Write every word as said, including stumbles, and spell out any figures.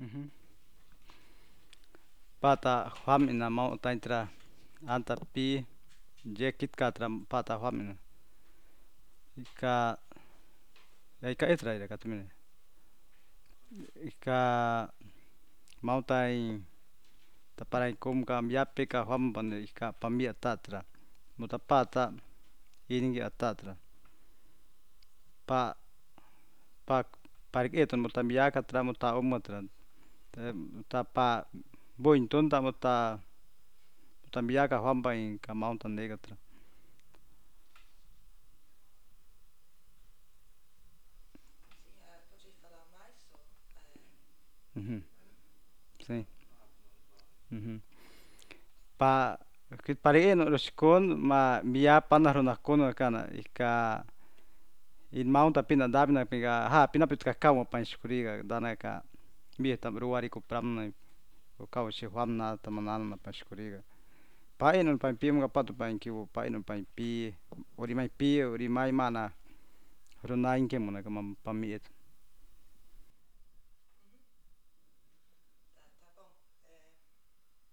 Uhum. Pata famina mau taintra anta pi jekit katra pata famina ika ya ika etra ira katumine ika mau tain taparai kum kam yape ka famban ika pamia tatra muta pata iningi atatra pa pa parik eton muta biaka tra muta umatra muta pa boin tonta muta muta biaka fambai ka mountain negatra. Uhum. Sim. Uhum. Pa kit pare no roskon ma mia pana rona kono kana ika in mountain pina davina piga ha pina pitka kau pa skuriga danaka mia tam ruari ko pramna ko kau se famna tamanana pa skuriga pa enon pa pim ga patu pa kiu pa enon pa pi ori mai pi ori mai mana rona inke mona ka pamiet